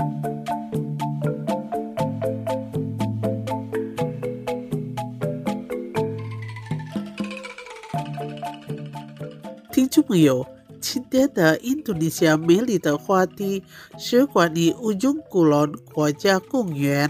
听众朋友，今天的印度尼西亚美丽的话题是关于乌庸古伦国家公园。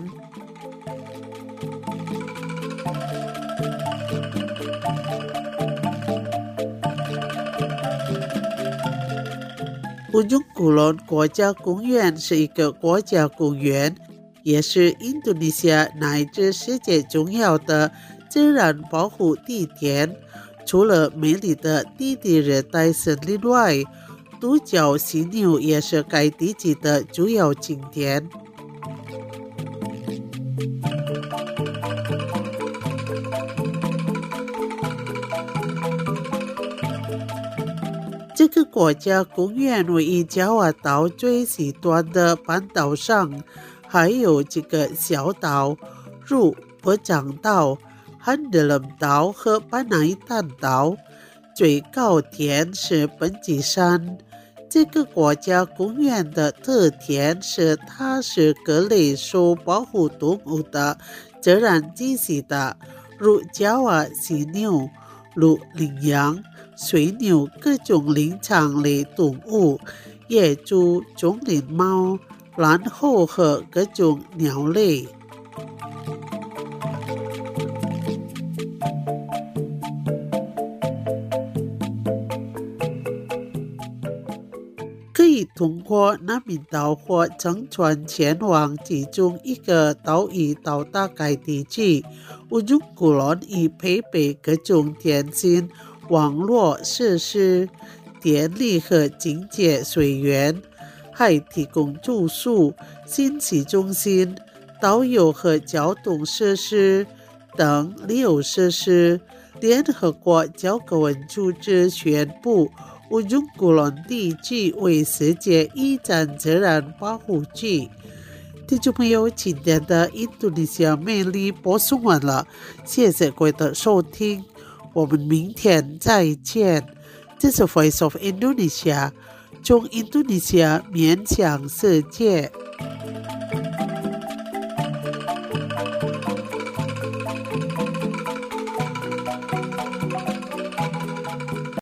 乌庸古伦国家公园是一个国家公园，也是印度尼西亚乃至世界重要的自然保护地点。除了美丽的低地热带森林外，独角犀牛也是该地区的主要景点。这个国家公园位于爪哇岛最西端的半岛上，还有几个小岛，如巴掌岛、汉德lâm岛和班纳伊坦岛。最高点是本吉山。这个国家公园的特点是它是各类受保护动物的自然栖息的，如爪哇犀牛、如羚羊、水牛各种灵长类动物，野猪、棕榈猫、蓝猴和各种鸟类。可以通过难民岛或乘船前往其中一个岛屿到达该地区。乌庸古伦已配备各种电信、网络设施、电力和清洁水源，还提供住宿、信息中心、导游和交通设施等旅游设施。联合国教科文组织宣布乌庸古伦地区为世界遗产自然保护区。听众朋友，今天的印度尼西亚魅力播送完了，谢谢各位的收听，我们明天再见。这是 Voice of Indonesia， 从印度尼西亚面向世界。